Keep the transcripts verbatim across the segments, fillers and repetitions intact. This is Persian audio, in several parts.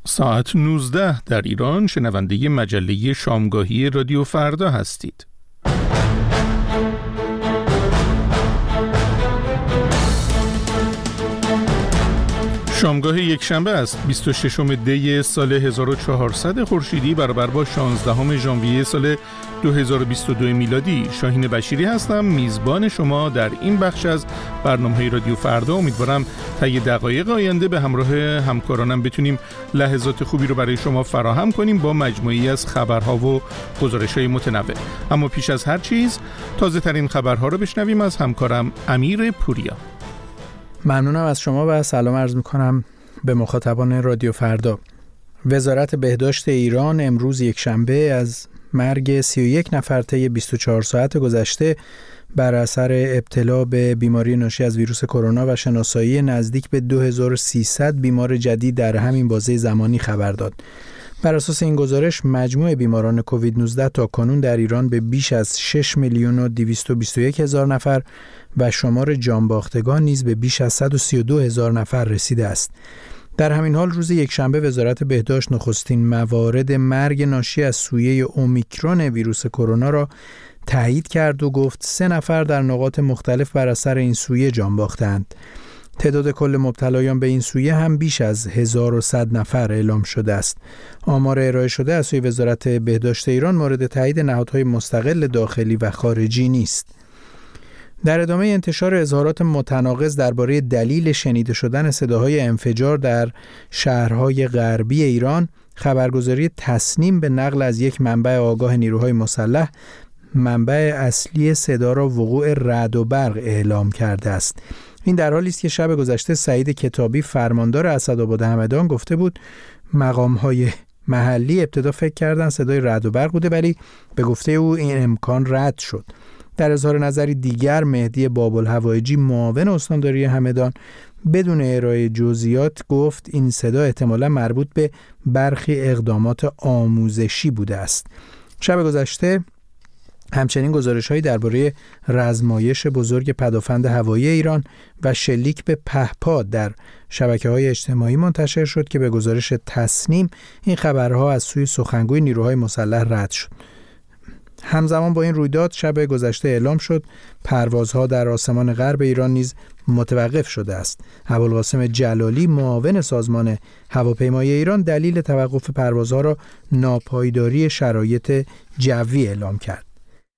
ساعت نوزده در ایران، شنونده مجله شامگاهی رادیو فردا هستید. شامگاه یک شنبه است، بیست و ششم دی سال هزار و چهارصد خورشیدی برابر با شانزدهم ژانویه سال دو هزار و بیست و دو میلادی. شاهین بشیری هستم، میزبان شما در این بخش از برنامه رادیو فردا. امیدوارم طی دقایق آینده به همراه همکارانم بتونیم لحظات خوبی رو برای شما فراهم کنیم با مجموعی از خبرها و گزارش‌های متنوع. اما پیش از هر چیز تازه ترین خبرها رو بشنویم از همکارم امیر پوریا. ممنونم از شما و سلام عرض میکنم به مخاطبان رادیو فردا. وزارت بهداشت ایران امروز یک شنبه از مرگ سی و یک نفر طی بیست و چهار ساعت گذشته بر اثر ابتلا به بیماری ناشی از ویروس کرونا و شناسایی نزدیک به دو هزار و سیصد بیمار جدید در همین بازه زمانی خبر داد. بر اساس این گزارش مجموع بیماران کووید نوزده تا کنون در ایران به بیش از شش میلیون و دویست و بیست و یک هزار نفر و شمار جانباختگان نیز به بیش از صد و سی و دو هزار نفر رسیده است. در همین حال روز یکشنبه وزارت بهداشت نخستین موارد مرگ ناشی از سویه اومیکرون ویروس کرونا را تایید کرد و گفت سه نفر در نقاط مختلف بر اثر این سویه جان باختند. تعداد کل مبتلایان به این سویه هم بیش از هزار و صد نفر اعلام شده است. آمار ارائه شده از سوی وزارت بهداشت ایران مورد تایید نهادهای مستقل داخلی و خارجی نیست. در ادامه انتشار اظهارات متناقض درباره دلیل شنیده شدن صداهای انفجار در شهرهای غربی ایران، خبرگزاری تصنیم به نقل از یک منبع آگاه نیروهای مسلح منبع اصلی صدا را وقوع رعد و برق اعلام کرده است. این در حالی است که شب گذشته سعید کتابی فرماندار اسدآباد همدان گفته بود مقام‌های محلی ابتدا فکر کردند صدای رعد و برق بوده، ولی به گفته او این امکان رد شد. در اظهار نظری دیگر مهدی باب‌الهوایجی معاون استانداری همدان بدون ارائه جزئیات گفت این صدا احتمالاً مربوط به برخی اقدامات آموزشی بوده است. شب گذشته همچنین گزارش‌هایی درباره رزمایش بزرگ پدافند هوایی ایران و شلیک به پهپاد در شبکه‌های اجتماعی منتشر شد که به گزارش تصنیم این خبرها از سوی سخنگوی نیروهای مسلح رد شد. همزمان با این رویداد شب گذشته اعلام شد پروازها در آسمان غرب ایران نیز متوقف شده است. ابوالقاسم جلالی معاون سازمان هواپیمایی ایران دلیل توقف پروازها را ناپایداری شرایط جوی اعلام کرد.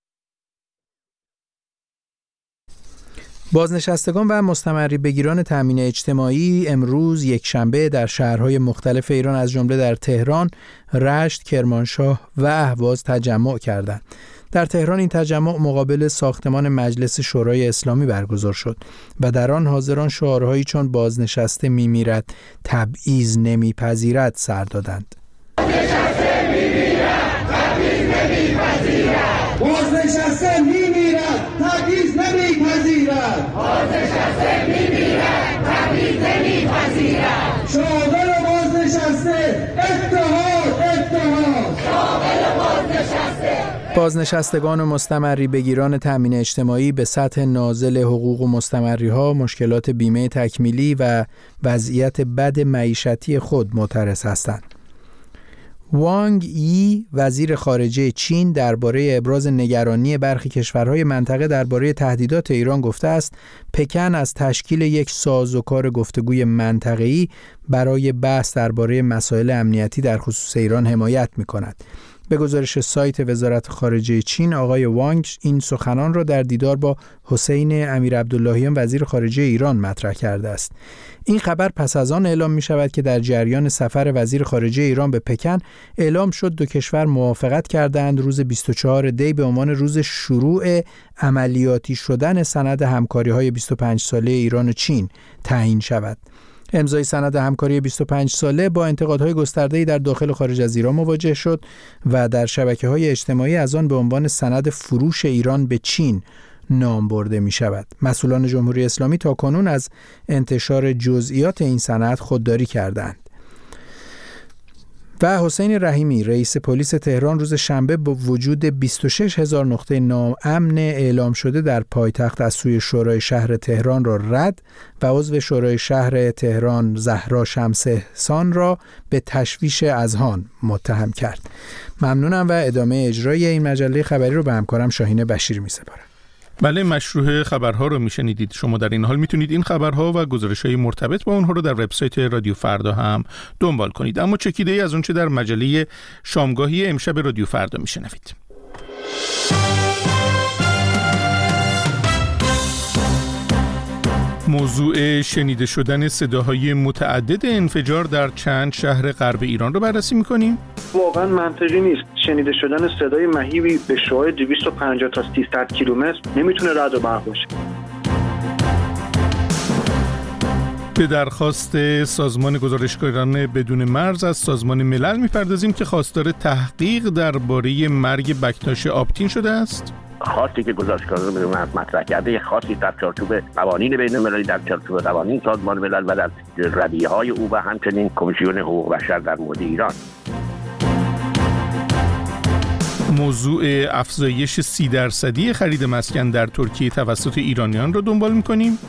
بازنشستگان و مستمری بگیران تامین اجتماعی امروز یکشنبه در شهرهای مختلف ایران از جمله در تهران، رشت، کرمانشاه و اهواز تجمع کردند. در تهران این تجمع مقابل ساختمان مجلس شورای اسلامی برگزار شد و در آن حاضران شعارهایی چون بازنشسته میمیرد، تبعیض نمیپذیرد سر دادند. بازنشسته میمیرد، تبعیض نمیپذیرد. بازنشسته میمیرد، تبعیض نمیپذیرد. بازنشسته میمیرد، تبعیض نمیپذیرد. شاغل بازنشسته اتحاد، اتحاد. شاغل بازنشسته. بازنشستگان و مستمری بگیران تامین اجتماعی به سطح نازل حقوق و مستمری‌ها، مشکلات بیمه تکمیلی و وضعیت بد معیشتی خود معترض هستند. وانگ یی وزیر خارجه چین درباره ابراز نگرانی برخی کشورهای منطقه درباره تهدیدات ایران گفته است پکن از تشکیل یک سازوکار گفتگوی منطقه‌ای برای بحث درباره مسائل امنیتی در خصوص ایران حمایت می‌کند. به گزارش سایت وزارت خارجه چین، آقای وانگ این سخنان را در دیدار با حسین امیرعبداللهیان وزیر خارجه ایران مطرح کرده است. این خبر پس از آن اعلام می شود که در جریان سفر وزیر خارجه ایران به پکن اعلام شد دو کشور موافقت کردند روز بیست و چهارم دی به عنوان روز شروع عملیاتی شدن سند همکاری‌های بیست و پنج ساله ایران و چین تعیین شود. امضای سند همکاری بیست و پنج ساله با انتقادهای گسترده‌ای در داخل و خارج از ایران مواجه شد و در شبکه‌های اجتماعی از آن به عنوان سند فروش ایران به چین نام برده می شود. مسئولان جمهوری اسلامی تاکنون از انتشار جزئیات این سند خودداری کردند. و حسین رحیمی رئیس پلیس تهران روز شنبه با وجود بیست و شش هزار نقطه ناامن اعلام شده در پایتخت از سوی شورای شهر تهران را رد و عضو شورای شهر تهران زهرا شمس احسان را به تشویش اذهان متهم کرد. ممنونم و ادامه اجرای این مجله خبری رو به همکارم شاهین بشیر می‌سپارم. بله، مشروع خبرها رو میشنیدید. شما در این حال میتونید این خبرها و گزارش‌های مرتبط با اونها رو در وبسایت رادیو فردا هم دنبال کنید. اما چکیده‌ای از اونچه در مجله شامگاهی امشب رادیو فردا میشنوید. موضوع شنیده شدن صداهای متعدد انفجار در چند شهر غرب ایران رو بررسی می‌کنیم. واقعا منطقی نیست شنیده شدن صدای مهیبی به شعاع دویست و پنجاه تا سیصد کیلومتر نمیتونه رعد و برق باشه. به درخواست سازمان گزارشگران بدون مرز از سازمان ملل میپردازیم که خواستار تحقیق درباره مرگ بکتاش آبتین شده است. خاصی که گزارشگران بدون مرز مطرح کرده یک خاصی در چارچوب قوانین بین المللی، در چارچوب قوانین سازمان ملل و در رویه‌های او و همچنین کمیسیون حقوق بشر در مورد ایران. موضوع افزایش سی درصدی خرید مسکن در ترکیه توسط ایرانیان را دنبال می‌کنیم.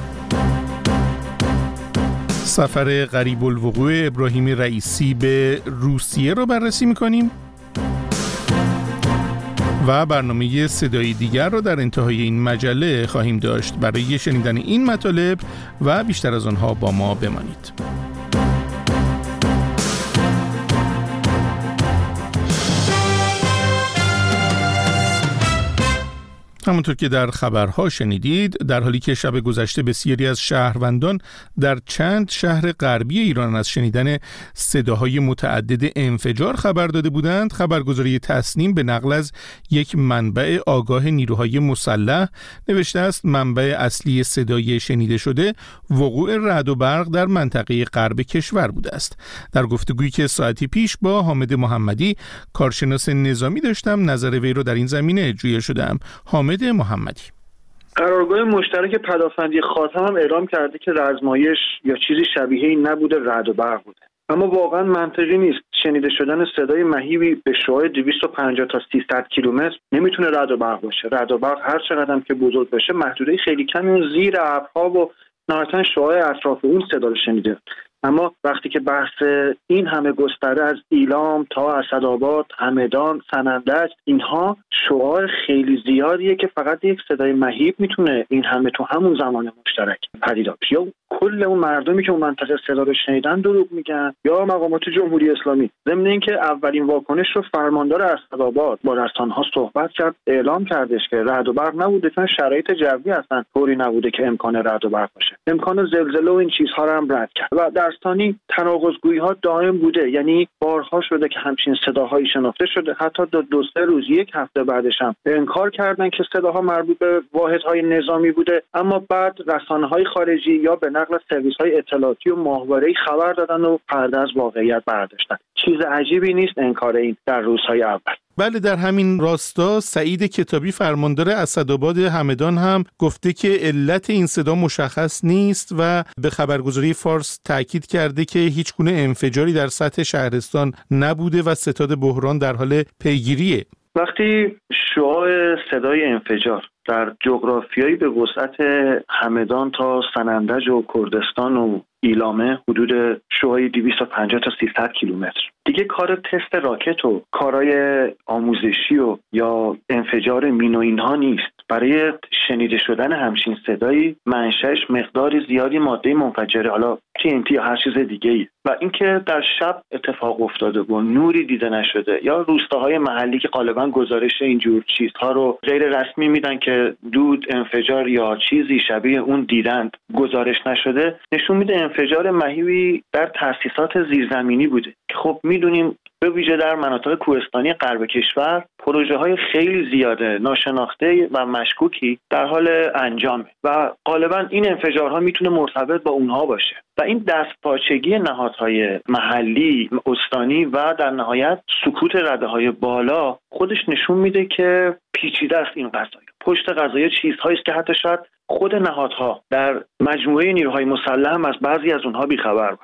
سفر غریب الوقوع ابراهیم رئیسی به روسیه را بررسی می‌کنیم و برنامه صدای دیگر را در انتهای این مجله خواهیم داشت. برای شنیدن این مطالب و بیشتر از آنها با ما بمانید. همونطور که در خبرها شنیدید، در حالی که شب گذشته بسیاری از شهروندان در چند شهر غربی ایران از شنیدن صداهای متعدد انفجار خبر داده بودند، خبرگزاری تصنیم به نقل از یک منبع آگاه نیروهای مسلح نوشته است منبع اصلی صدای شنیده شده وقوع رعد و برق در منطقه غرب کشور بوده است. در گفتگویی که ساعتی پیش با حامد محمدی کارشناس نظامی داشتم، نظر وی را در این زمینه جویا شدم. حامد محمدی: قرارگاه مشترک پدافندی خاتم هم اعلام کرده که رزمایش یا چیزی شبیه این نبوده، رعد و برق بوده. اما واقعا منطقی نیست شنیده شدن صدای مهیبی به شعاع دویست و پنجاه تا سیصد کیلومتر نمیتونه رعد و برق باشه. رعد و برق هر چقدر که بزرگ باشه محدوده خیلی کمی اون زیر ابرها و نهایتا شعاع اطراف اون صدا رو شنیده. اما وقتی که بحث این همه گستره از ایلام تا اسدآباد، همدان، سنندج، اینها شعاع خیلی زیادیه که فقط یک صدای مهیب میتونه این همه تو همون زمان مشترک پدیدار بشه. یا کل اون مردمی که اون منطقه صدا رو شنیدن دروغ میگن یا مقامات جمهوری اسلامی. ضمن اینکه اولین واکنش رو فرماندار اسدآباد با رسانه‌ها صحبت کرد، اعلام کردش که رعد و برق نبوده، چون شرایط جوی اصلا طوری نبوده که امکان رعد و برق باشه. امکان زلزله و این چیزها رو هم رد کرد. و در ثانی تناقض‌گویی‌ها دائم بوده، یعنی بارها شده که همچین صداهایی شناخته شده، حتی دو, دو سه روز یک هفته بعدش هم انکار کردن که صداها مربوط به واحدهای نظامی بوده، اما بعد رسانه‌های خارجی یا به نقل سرویس‌های اطلاعاتی و ماهواره‌ای خبر دادن و پرده از واقعیت برداشتن. چیز عجیبی نیست انکار این در روزهای اول. بله، در همین راستا سعید کتابی فرماندار اسدآباد همدان هم گفته که علت این صدا مشخص نیست و به خبرگزاری فارس تاکید کرده که هیچ گونه انفجاری در سطح شهرستان نبوده و ستاد بحران در حال پیگیریه. وقتی شعاع صدای انفجار در جغرافیایی به وسعت همدان تا سنندج و کردستان و ایلامه حدود شعاعی دویست و پنجاه تا سیصد کیلومتر، دیگه کار تست راکت و کارهای آموزشی و یا انفجار مین و اینها نیست. برای شنیده شدن همچین صدایی منشأش مقدار زیادی ماده منفجره، حالا تی ان تی یا هر چیز دیگه‌ای، و اینکه در شب اتفاق افتاده و نوری دیده نشده، یا روستاهای محلی که غالبا گزارش اینجور چیزها رو غیر رسمی میدن که دود، انفجار یا چیزی شبیه اون دیدند، گزارش نشده، نشون میده انفجار مهیبی در تأسیسات زیرزمینی بوده که خب میدونیم به ویژه در مناطق کوهستانی غرب کشور پروژه های خیلی زیاده ناشناخته و مشکوکی در حال انجامه و غالبا این انفجارها میتونه مرتبط با اونها باشه و این دستپاچگی نهادهای محلی، استانی و در نهایت سکوت رده‌های بالا خودش نشون میده که پیچیده است این قضیه. پشت قضیه چیزهایی است که حتی شاید خود نهادها در مجموعه نیروهای مسلح هم از بعضی از اونها بیخبر باشند.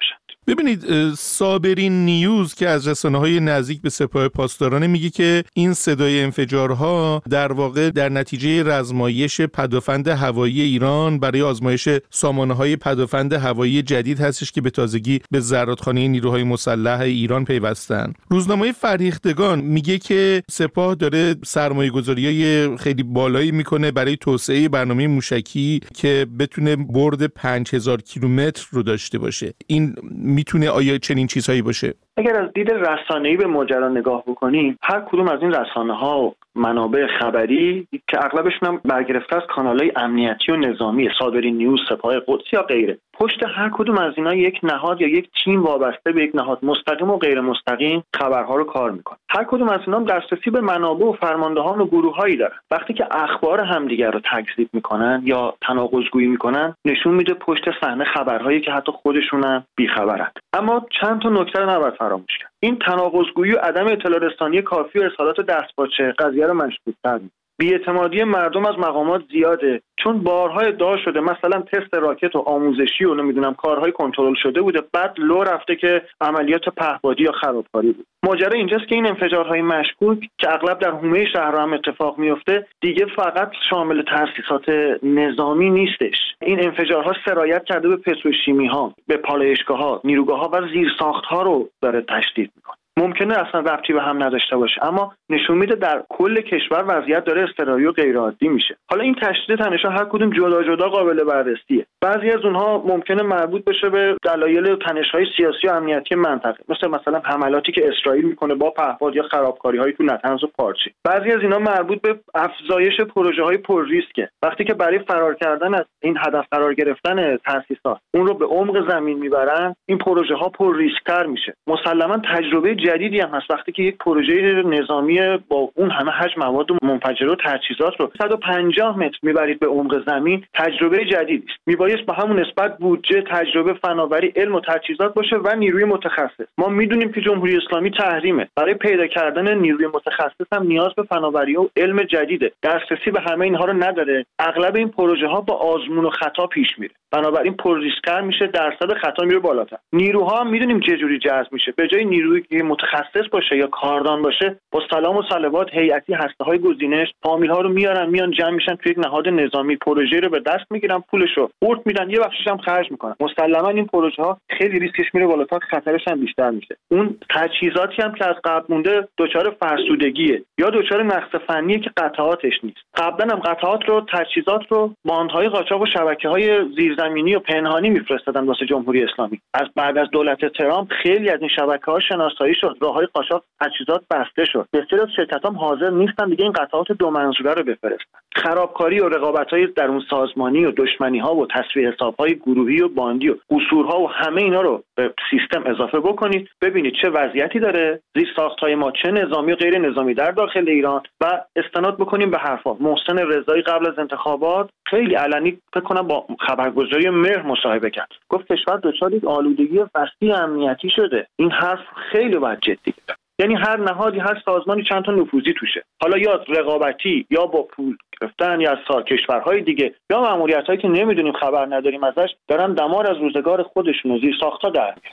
ببینید، صابرین نیوز که از رسانه‌های نزدیک به سپاه پاسداران میگه که این صدای انفجارها در واقع در نتیجه رزمایش پدافند هوایی ایران برای آزمایش سامانه‌های پدافند هوایی جدید هستش که به تازگی به زرادخانه نیروهای مسلح ایران پیوستن. روزنامه فرهیختگان میگه که سپاه داره سرمایه‌گذاری‌های خیلی بالایی میکنه برای توسعه برنامه موشکی که بتونه برد پنج هزار کیلومتر رو داشته باشه. این میتونه آیا چنین چیزهایی باشه؟ اگر از دید رسانه‌ای به ماجرا نگاه بکنیم، هر کدوم از این رسانه‌ها و منابع خبری که اغلبشون هم برگرفته از کانال‌های امنیتی و نظامی، صابرین نیوز، سپاه قدس یا غیره، پشت هر کدوم از اینا یک نهاد یا یک تیم وابسته به یک نهاد مستقیم و غیر مستقیم خبرها رو کار میکنه. هر کدوم از اینا دسترسی به منابع و فرماندهان و گروه‌هایی دارن. وقتی که اخبار همدیگر رو تکذیب میکنن یا تناقض‌گویی میکنن، نشون میده پشت صحنه خبرهایی که حتی خودشون هم بی‌خبرن. اما چند تا نکته رو نباید فراموش کرد. این تناقض‌گویی و عدم اطلاع رسانی کافی و ارسالات دستپاچه قضیه رو مشکوک‌تر می‌کنه. بی‌اعتمادی مردم از مقامات زیاده، چون بارها ادعا شده مثلا تست راکت و آموزشی و نمیدونم کارهای کنترل شده بوده، بعد لو رفته که عملیات پهپادی یا خرابکاری بود. ماجرا اینجاست که این انفجارهای مشکوک که اغلب در حومه شهر هم اتفاق میفته، دیگه فقط شامل تأسیسات نظامی نیستش. این انفجارها سرایت کرده به پتروشیمی‌ها، به پالایشگاه‌ها، نیروگاه‌ها و زیرساخت‌ها رو داره تشدید میکنه. ممکنه اصلا ربطی به هم نداشته باشه، اما نشون میده در کل کشور وضعیت داره اضطراری و غیر عادی میشه. حالا این تشدید تنش‌ها هر کدوم جدا جدا قابل بررسیه. بعضی از اونها ممکنه مربوط بشه به دلایل تنش‌های سیاسی و امنیتی منطقه، مثل مثلا حملاتی که اسرائیل میکنه با پهپاد یا خرابکاری‌های تو نطنز و پارچی. بعضی از اینا مربوط به افزایش پروژه‌های پر ریسکه. وقتی که برای فرار کردن از این هدف قرار گرفتن تأسیسات اون رو به عمق زمین میبرن، این پروژه‌ها پر ریسک‌تر میشه. مسلماً تجربه جدیدی هم هست وقتی که یک پروژه نظامی با اون همه حجم مواد منفجره و تجهیزات رو صد و پنجاه متر میبرید به عمق زمین، تجربه جدیدی است. میبایست با همون نسبت بودجه، تجربه، فناوری، علم و تجهیزات باشه و نیروی متخصص. ما میدونیم که جمهوری اسلامی تحریمه. برای پیدا کردن نیروی متخصص هم نیاز به فناوری و علم جدیده. دسترسی به همه اینها رو نداره. اغلب این پروژه ها با آزمون و خطا پیش میره. بنابراین پر ریسک‌تر میشه، درصد خطا میره بالاتر. نیروها هم میدونیم چه جوری جذب میشه. به جای نیرویی که متخصص باشه یا کاردان باشه، با سلام و صلوات هیئتی هسته‌های گزینش فامیل‌ها رو میارن، میان جمع میشن توی یک نهاد نظامی، پروژه رو به دست میگیرن، پولشو قورت میدن، یه بخشش هم خرج میکنن. مسلماً این پروژه‌ها خیلی ریسکش میره بالاتر، خطرش هم بیشتر میشه. اون تجهیزاتی هم که از قبل مونده دچار فرسودگیه یا دچار نقص فنیه که قطعاتش نیست. قبلا هم قطعات رو، تجهیزات رو باندهای قاچاق و شبکه‌های زیرزمینی و پنهانی میفرستادن واسه جمهوری اسلامی. از بعد از دولت ترامپ خیلی از این شبکه‌ها شناسایی شد، راههای قاچاق تجهیزات بسته شد. بسیاری از شرکت‌ها حاضر نیستن دیگه این قطعات دو منظوره رو بفرستن. خرابکاری و رقابت‌های درون سازمانی و دشمنی‌ها و تصفیه حساب‌های گروهی و باندی و قصورها و همه اینا رو به سیستم اضافه بکنید، ببینید چه وضعیتی داره زیر ساخت‌های ما، چه نظامی و غیر نظامی در داخل ایران، و استناد بکنیم به حرفا. محسن رضایی قبل از انتخابات خیلی علنی فکر کنم با خبرگزاری مهر مصاحبه کرد، گفت کشور دچار یک آلودگی وسیع امنیتی شده. این حرف خیلی باید جدی گرفت. یعنی هر نهادی، هر سازمانی چند تا نفوذی توشه، حالا یا رقابتی یا با پول گرفتن یا از کشورهای دیگه یا ماموریتایی که نمیدونیم خبر نداریم ازش، دارن دمار از روزگار خودشون و زیر ساخت‌ها در میارن.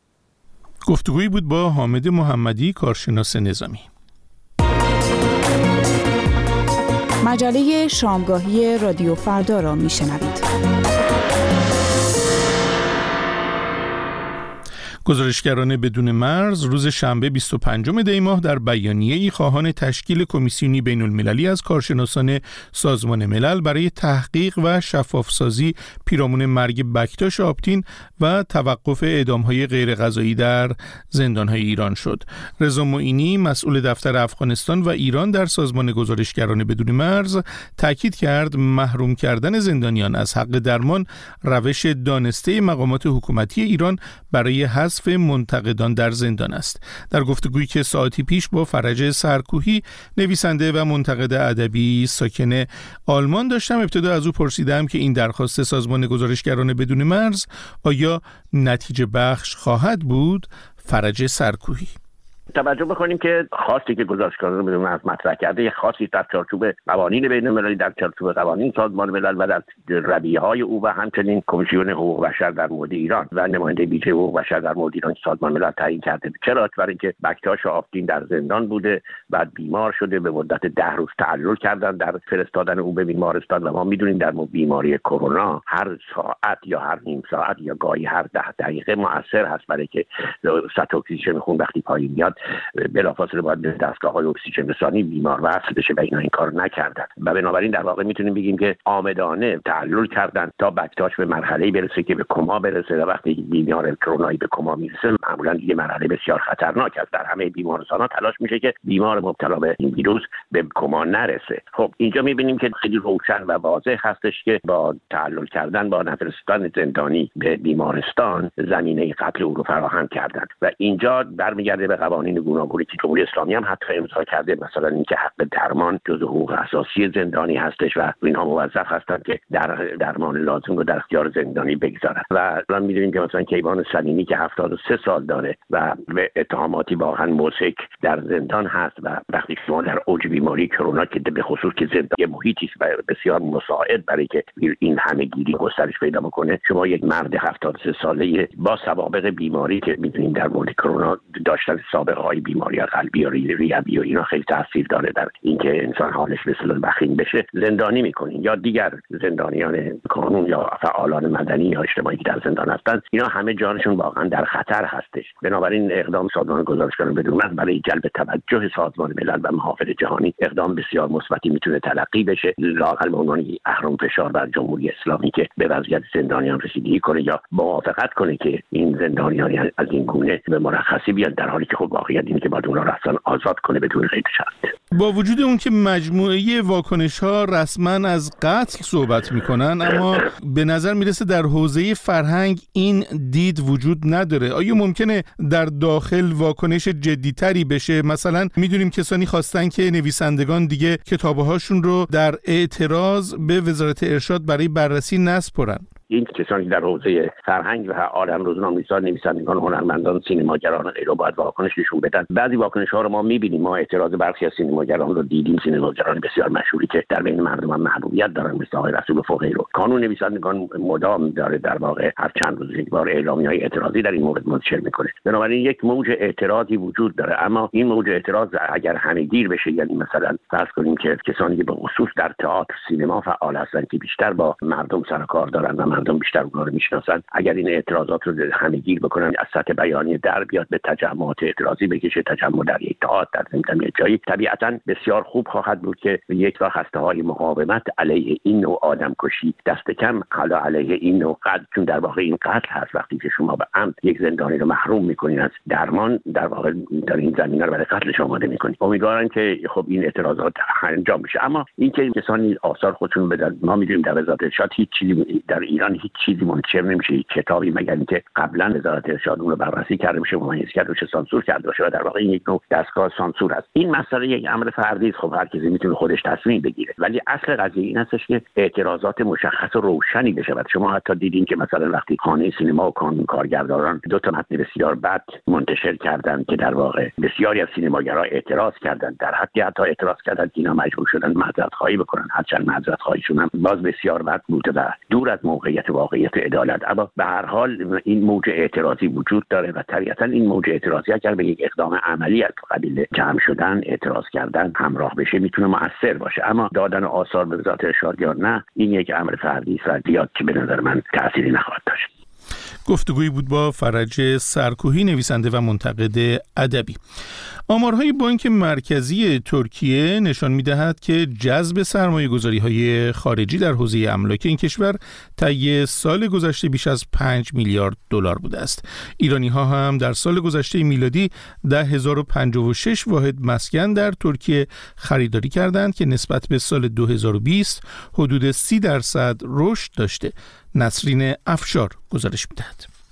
گفتگویی بود با حامد محمدی، کارشناس نظامی. مجله شامگاهی رادیو فردا را میشنوید. گزارشگران بدون مرز روز شنبه بیست و پنجم دی ماه در بیانیه‌ای خواهان تشکیل کمیسیونی بین‌المللی از کارشناسان سازمان ملل برای تحقیق و شفافسازی پیرامون مرگ بکتاش آپتین و توقف اعدام‌های غیرقضایی در زندان‌های ایران شد. رضا معینی، مسئول دفتر افغانستان و ایران در سازمان گزارشگران بدون مرز، تاکید کرد محروم کردن زندانیان از حق درمان روش دانسته مقامات حکومتی ایران برای حذف منتقدان در زندان است. در گفتگویی که ساعتی پیش با فرج سرکوهی، نویسنده و منتقد ادبی ساکن آلمان داشتم، ابتدا از او پرسیدم که این درخواست سازمان گزارشگران بدون مرز آیا نتیجه بخش خواهد بود؟ فرج سرکوهی: توجه بکنیم که خاصی که گزارشگران بدون از مطرح کرده یک خاصی در چارچوب قوانین بین‌المللی، در چارچوب قوانین سازمان ملل و در رویه‌های او و همچنین کمیسیون حقوق بشر در مورد ایران و نماینده ویژه حقوق بشر در مورد ایران سازمان ملل تعیین کرده. چرا؟ برای اینکه بکتاش آفتین در زندان بوده، بعد بیمار شده، به مدت ده روز تعلل کردن در فرستادن او به بیمارستان و ما میدونیم در بیماری کرونا هر ساعت یا هر نیم ساعت یا گاهی هر ده دقیقه مؤثر هست برای که سطح اکسیژن خون وقتی پایین میاد بلافاصله باید به دستگاه‌های اکسیژن رسانی بیمار وصل بشه و اینا این کار نکردن و بنابراین در واقع میتونیم بگیم که عامدانه تعلل کردن تا بکتاش به مرحله‌ای برسه که به کما برسه و وقتی بیمار کرونایی به کما میرسه معمولا دیگه مرحله بسیار خطرناک است. در همه بیمارستان‌ها تلاش میشه که بیمار مبتلا به این ویروس به کما نرسه. خب اینجا میبینیم که خیلی روشن و واضح هستش که با تعلل کردن با نفرستادن زندانی به بیمارستان زمینه قتل او رو فراهم کردن و اینجا برمیگرده به قوانین گوناگونی که جمهوری اسلامی هم حتی امضا کرده، مثلا اینکه حق درمان جزو حقوق اساسی زندانی هستش و اینها موظف هستند که در درمان لازم رو در اختیار زندانی بگذارن و الان می‌دونیم که مثلا کیوان سلیمی که هفتاد و سه سال داره و به اتهاماتی واقعا مضحک در زندان هست و وقتی شما در اوج بیماری کرونا که به خصوص که زندان محیطی است بسیار مساعد برای که این همه‌گیری گسترش پیدا بکنه، شما یک مرد هفتاد و سه ساله با سوابق بیماری که می‌دونیم در مورد کرونا داشتن سابقه‌های بیماری قلبی یا ریوی و اینا خیلی تاثیر داره در اینکه انسان حالش به اصطلاح بخیل بشه، زندانی می‌کنین یا دیگر زندانیان قانون یا فعالان مدنی یا اجتماعی که در زندان هستند، اینا همه جانشون واقعا در خطر هستش. بنابراین اقدام سازمان گزارشگران بدون مرز برای جلب توجه سازمان ملل و محافل جهانی اقدام بسیار مثبتی میتونه تلقی بشه، لااقل به عنوان اهرم فشار بر جمهوری اسلامی که به وضعیت زندانیان رسیدگی کنه یا موافقت کنه که این زندانیان از این گونه به مرخصی بیان، در حالی که خب واقعیت اینه که باید اونها را اصلا آزاد کنه بدون قید شرط. با وجود اون که مجموعه واکنش‌ها رسما از قتل صحبت میکنن، اما به نظر میرسه در حوزه فرهنگ این دید وجود نداره. آیا ممکنه در داخل واکنش جدی‌تری بشه؟ مثلا میدونیم کسانی خواستن که نویسندگان دیگه کتابهاشون رو در اعتراض به وزارت ارشاد برای بررسی نسپرن. این کسانی در حوزه فرهنگ و عالم روزنامه‌نویسان، نویسندگان، هنرمندان، سینماگران غیره باید واکنش نشون بدن. بعضی واکنش‌ها رو ما می‌بینیم، ما اعتراض برخی از سینماگران رو دیدیم، سینماگران بسیار مشهوری که در بین مردم هم محبوبیت دارن مثل آقای رسول فقیه رو. کانون نویسندگان مدام داره در واقع هر چند روز یک بار اعلامیه‌های اعتراضی در این مورد منتشر می‌کنه. بنابراین یک موج اعتراضی وجود داره، اما این موج اعتراض اگر همه‌گیر بشه، یعنی مثلا فرض کنیم که کسانی که به خصوص در تئاتر، سینما فعال هستند که بیشتر با مردم سر و کار دارن و مردم بیشتر اونها رو میشناسن، اگر این اعتراضات رو همه‌گیر بکنن، از سطح بیانیه در بیاد به تجمعات اعتراضی بکشه، تجمع در یک تئاتر در زمین یک جایی، طبیعتاً بسیار خوب خواهد بود که یک تا خسته‌های مقاومت علیه این نوع آدمکشی دست کم حالا علیه این نوع قتل، چون در واقع این قتل هست. وقتی که شما به عمد یک زندانی رو محروم میکنین از درمان، در واقع در این زمینه رو برای قتلش آماده میکنین. امیدوارم که خب این اعتراضات انجام بشه. اما اینکه کسانی آثار خودشون بدن، ما میدونیم در وزارت ارشاد هیچ چیزی در ایران هیچ چیزی منتشر نمیشه، کتابی مگر اینکه قبلا وزارت ارشاد اون رو بررسی کرده باشه، ممیز کرده باشه، سانسور کرده باشه و در واقع این یک نوع دستگاه سانسور است. این مسئله یک امر فردی است، خب هر کسی میتونه خودش تصمیم بگیره، ولی اصل قضیه این هستش که اعتراضات مشخص و روشنی بشه. شما حتی دیدین که مثلا وقتی خانه سینما و کانون کارگردانان دو تا متن بسیار بد منتشر کردند که در واقع بسیاری از سینماگرها اعتراض کردند، در حدی حتی اعتراض کردند که اینا مجبور شدن معذرت خواهی بکنن، هرچند معذرت خواهیشون هم باز بسیار بد بوده و دور از موقعیت واقعیت عدالت. اما به هر حال این موج اعتراضی وجود داره و طبیعتا این موج اعتراضی اگر به یک اقدام عملی از قبیل جمع شدن، اعتراض کردن همراه بشه میتونه مؤثر باشه. اما دادن آثار به وزارت ارشاد یا نه، این یک امر فردی است و زیاد که به نظر من تأثیری نخواهد داشت. گفتگویی بود با فرج سرکوهی، نویسنده و منتقد ادبی. آمارهای بانک مرکزی ترکیه نشان می‌دهد که جذب سرمایه‌گذاری‌های خارجی در حوزه املاک این کشور طی سال گذشته بیش از پنج میلیارد دلار بوده است. ایرانی‌ها هم در سال گذشته میلادی ده هزار و پنجاه و شش واحد مسکن در ترکیه خریداری کردند که نسبت به سال دو هزار و بیست حدود سی درصد رشد داشته. نسرین افشار گزارش می‌دهد.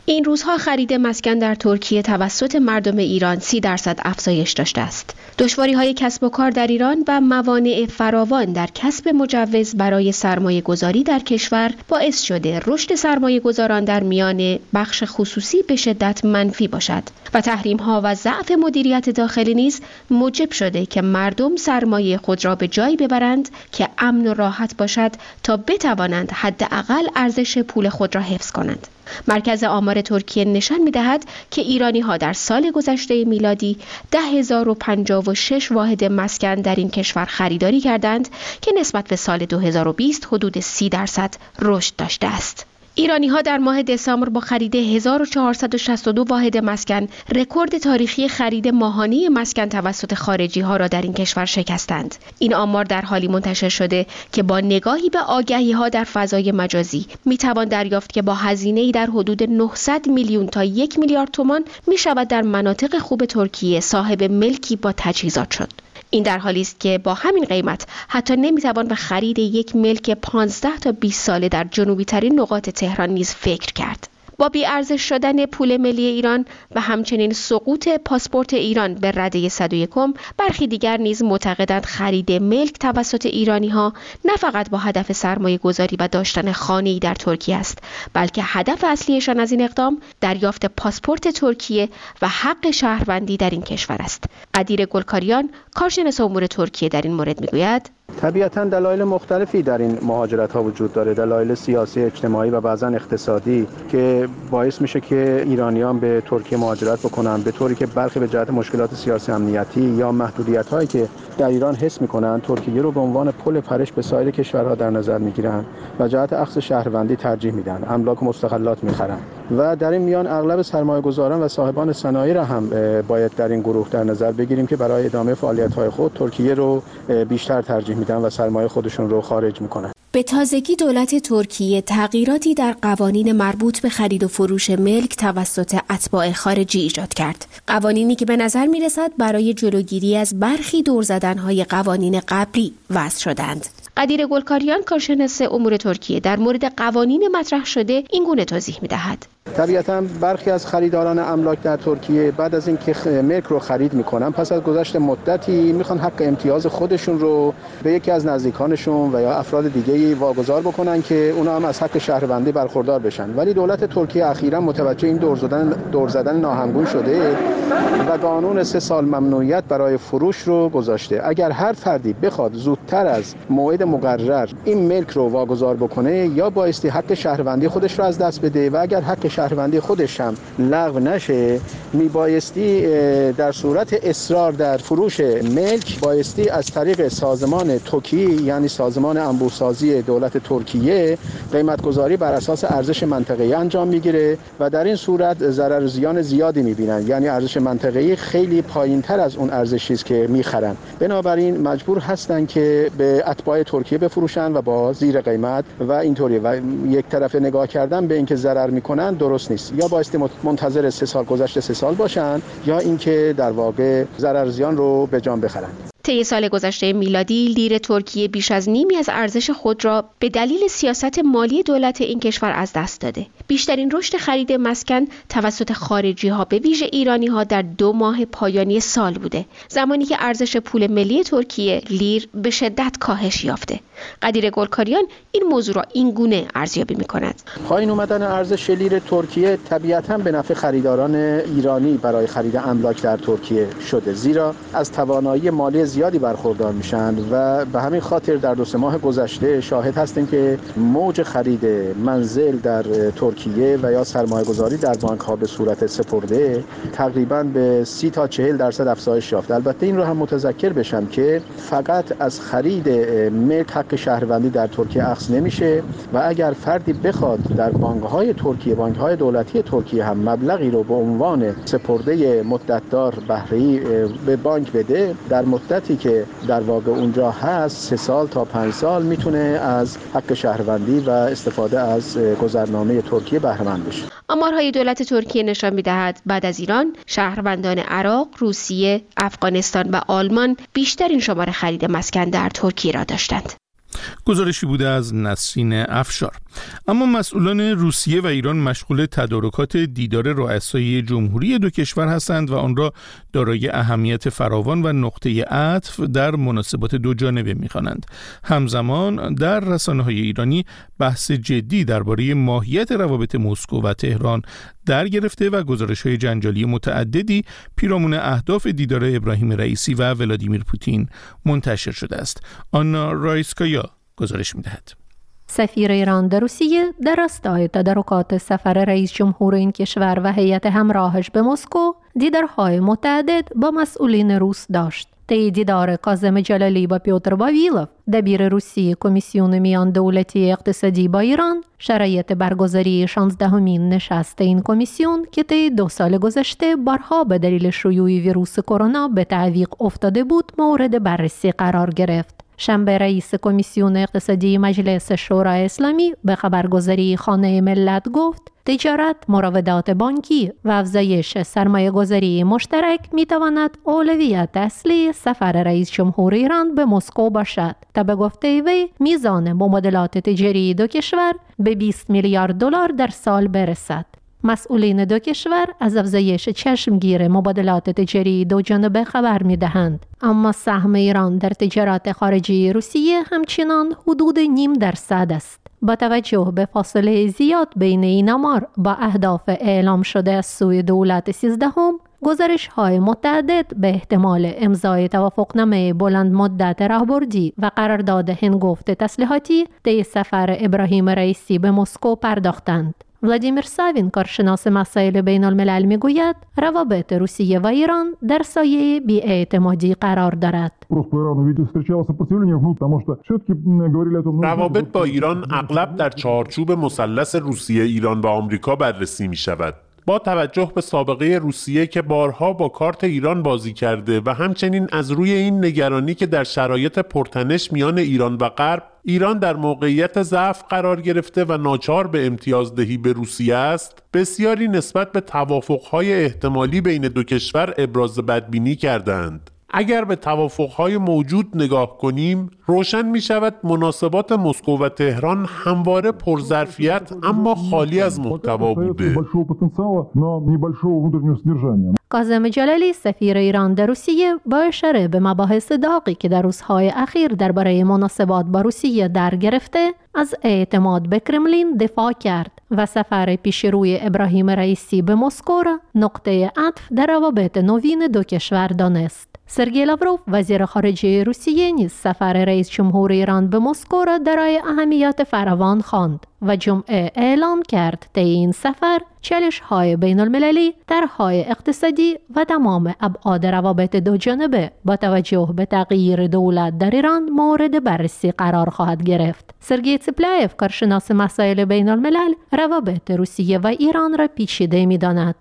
این روزها خرید مسکن در ترکیه توسط مردم ایران سی درصد افزایش داشته است. دشواری‌های کسب و کار در ایران و موانع فراوان در کسب مجوز برای سرمایه گذاری در کشور باعث شده رشد سرمایه گذاران در میان بخش خصوصی به شدت منفی باشد و تحریم‌ها و ضعف مدیریت داخلی نیز موجب شده که مردم سرمایه خود را به جایی ببرند که امن و راحت باشد تا بتوانند حداقل ارزش پول خود را حفظ کنند. مرکز آمار ترکیه نشان می‌دهد که ایرانی‌ها در سال گذشته میلادی ده هزار و پنجاه و شش واحد مسکن در این کشور خریداری کردند که نسبت به سال دو هزار و بیست حدود سی درصد رشد داشته است. ایرانی‌ها در ماه دسامبر با خرید هزار و چهارصد و شصت و دو واحد مسکن رکورد تاریخی خرید ماهانه مسکن توسط خارجی‌ها را در این کشور شکستند. این آمار در حالی منتشر شده که با نگاهی به آگهی‌ها در فضای مجازی می‌توان دریافت که با هزینه‌ای در حدود نهصد میلیون تا یک میلیارد تومان می‌شود در مناطق خوب ترکیه صاحب ملکی با تجهیزات شد. این در حالی است که با همین قیمت حتی نمیتوان به خرید یک ملک پانزده تا بیست ساله در جنوبی ترین نقاط تهران نیز فکر کرد. با بی‌ارزش شدن پول ملی ایران و همچنین سقوط پاسپورت ایران به رده صد و یک، برخی دیگر نیز معتقدند خرید ملک توسط ایرانی‌ها نه فقط با هدف سرمایه گذاری و داشتن خانه‌ای در ترکیه است، بلکه هدف اصلیشان از این اقدام دریافت پاسپورت ترکیه و حق شهروندی در این کشور است. قدیر گلکاریان، کارشناس امور ترکیه، در این مورد میگوید: طبیعتاً دلایل مختلفی در این مهاجرت ها وجود داره، دلایل سیاسی، اجتماعی و بعضاً اقتصادی که باعث میشه که ایرانیان به ترکیه مهاجرت بکنن، به طوری که برخی به جهت مشکلات سیاسی امنیتی یا محدودیت هایی که در ایران حس میکنن ترکیه رو به عنوان پل پرش به سایر کشورها در نظر میگیرن و جهت اخذ شهروندی ترجیح میدن، املاک و مستغلات میخرن و در این میان اغلب سرمایه‌گذاران و صاحبان صنایع را هم باید در این گروه در نظر بگیریم که برای ادامه فعالیت‌های خود ترکیه رو بیشتر ترجیح میدن و سرمایه خودشون رو خارج میکنن. به تازگی دولت ترکیه تغییراتی در قوانین مربوط به خرید و فروش ملک توسط اتباع خارجی ایجاد کرد. قوانینی که به نظر میرسد برای جلوگیری از برخی دور زدن‌های قوانین قبلی وضع شدند. قدیر گلکاریان، کارشناس امور ترکیه، در مورد قوانین مطرح شده این گونه توضیح می‌دهد: طبیعتاً برخی از خریداران املاک در ترکیه بعد از اینکه ملک رو خرید میکنن، پس از گذشت مدتی میخوان حق امتیاز خودشون رو به یکی از نزدیکانشون و یا افراد دیگه‌ای واگذار بکنن که اونا هم از حق شهروندی برخوردار بشن. ولی دولت ترکیه اخیراً متوجه این دور زدن دور زدن ناهمگون شده و قانون سه سال ممنوعیت برای فروش رو گذاشته. اگر هر فردی بخواد زودتر از موعد مقرر این ملک رو واگذار بکنه، یا بایستی حق شهروندی خودش رو از دست بده و اگر حق شهروندی خودش هم لغو نشه، میبایستی در صورت اصرار در فروش ملک بایستی از طریق سازمان توکی، یعنی سازمان انبوه‌سازی دولت ترکیه، قیمت‌گذاری بر اساس ارزش منطقه‌ای انجام میگیره و در این صورت ضرر و زیان زیادی میبینن، یعنی ارزش منطقه‌ای خیلی پایین‌تر از اون ارزشی است که میخرن. بنابراین مجبور هستن که به اتباع ترکیه بفروشن و با زیر قیمت و اینطوری و یک طرفه نگاه کردن به اینکه ضرر میکنن درست نیست. یا بایستی منتظر سه سال گذشته سه سال باشن یا اینکه در واقع ضرر زیان رو به جان بخرن. طی سال گذشته میلادی لیر ترکیه بیش از نیمی از ارزش خود را به دلیل سیاست مالی دولت این کشور از دست داده. بیشترین رشد خرید مسکن توسط خارجی‌ها به ویژه ایرانی‌ها در دو ماه پایانی سال بوده، زمانی که ارزش پول ملی ترکیه لیر به شدت کاهش یافته. قدیر گلکاریان این موضوع را این گونه ارزیابی می‌کند: پایین اومدن ارزش لیر ترکیه طبیعتاً به نفع خریداران ایرانی برای خرید املاک در ترکیه شده، زیرا از توانایی مالی زیادی برخوردار میشن و به همین خاطر در دو سه ماه گذشته شاهد هستیم که موج خرید منزل در ترکیه و یا سرمایه گذاری در بانک ها به صورت سپرده تقریباً به سی تا چهل درصد افزایش یافت. البته این رو هم متذکر بشم که فقط از خرید ملک حق شهروندی در ترکیه اخذ نمیشه و اگر فردی بخواد در بانک های ترکیه، بانک های دولتی ترکیه هم مبلغی رو به عنوان سپرده مدتدار بهره‌ای به بانک بده، در مدتی که در واقع اونجا هست سه سال تا پنج سال میتونه از حق شهروندی و استفاده از گذرنامه ترکیه بهره مند بشه. آمارهای دولت ترکیه نشان می‌دهد بعد از ایران شهروندان عراق، روسیه، افغانستان و آلمان بیشترین شمار خرید مسکن در ترکیه را داشتند. گزارشی بوده از نسرین افشار. اما مسئولان روسیه و ایران مشغول تدارکات دیدار رؤسای جمهوری دو کشور هستند و آن را دارای اهمیت فراوان و نقطه عطف در مناسبات دو جانبه می‌خوانند. همزمان در رسانه‌های ایرانی بحث جدی درباره ماهیت روابط مسکو و تهران در گرفته و گزارش‌های جنجالی متعددی پیرامون اهداف دیدار ابراهیم رئیسی و ولادیمیر پوتین منتشر شده است. آنا رایسکایا گزارش می‌دهد. سفیر ایران در روسیه در راستای تدارکات سفر رئیس جمهور این کشور و هیئت همراهش به مسکو دیدارهای متعدد با مسئولین روس داشت. طی دیدار کاظم جلالی با پیوتر واویلوف، دبیر روسی کمیسیون میان دولتی اقتصادی با ایران، شرایط برگزاری شانزدهمین نشست این کمیسیون که طی دو سال گذشته بارها به دلیل شیوع ویروس کرونا به تعویق افتاده بود مورد بررسی قرار گرفت. شنبه رئیس کمیسیون اقتصادی مجلس شورای اسلامی به خبرگزاری خانه ملت گفت تجارت، مراودات بانکی و افزایش سرمایه گذاری مشترک می تواند اولویت اصلی سفر رئیس جمهور ایران به مسکو باشد تا به گفته وی میزان مبادلات تجاری دو کشور به بیست میلیارد دلار در سال برسد. مسئولین دو کشور از افزایش چشمگیر مبادلات تجاری دو جانبه خبر می‌دهند، اما سهم ایران در تجارت خارجی روسیه همچنان حدود نیم درصد است. با توجه به فاصله زیاد بین این آمار با اهداف اعلام شده از سوی دولت سیزدهم، گزارش‌های متعدد به احتمال امضای توافقنامه بلند مدت راهبردی و قرارداد هنگفت تسلیحاتی طی سفر ابراهیم رئیسی به مسکو پرداختند. ولادیمیر ساوین، کارشناس مسائل بین الملل، میگوید روابط روسیه و ایران در سایه بی‌اعتمادی قرار دارد. روابط با ایران اغلب در چارچوب مثلث روسیه، ایران و آمریکا بررسی می شود. با توجه به سابقه روسیه که بارها با کارت ایران بازی کرده و همچنین از روی این نگرانی که در شرایط پرتنش میان ایران و غرب، ایران در موقعیت ضعف قرار گرفته و ناچار به امتیازدهی به روسیه است، بسیاری نسبت به توافق‌های احتمالی بین دو کشور ابراز بدبینی کردند. اگر به توافق‌های موجود نگاه کنیم، روشن می‌شود مناسبات مسکو و تهران همواره پرظرفیت اما خالی از محتوا بوده. کاظم جلالی، سفیر ایران در روسیه، با اشاره به مباحث داغی که در روزهای اخیر درباره مناسبات با روسیه در گرفته، از اعتماد به کرملین دفاع کرد و سفر پیشروی ابراهیم رئیسی به مسکو را نقطه عطف در روابط نوین دو کشور دانست. سرگئی لاوروف، وزیر خارجه روسیه، نیز سفر رئیس جمهور ایران به مسکو را دارای اهمیت فراوان خواند و جمعه اعلام کرد طی این سفر چالش‌های بین‌المللی، طرح‌های اقتصادی و تمام ابعاد روابط دو جانبه با توجه به تغییر دولت در ایران مورد بررسی قرار خواهد گرفت. سرگئی تسپلایف، کارشناس مسائل بین‌الملل، روابط روسیه و ایران را پیچیده می‌داند.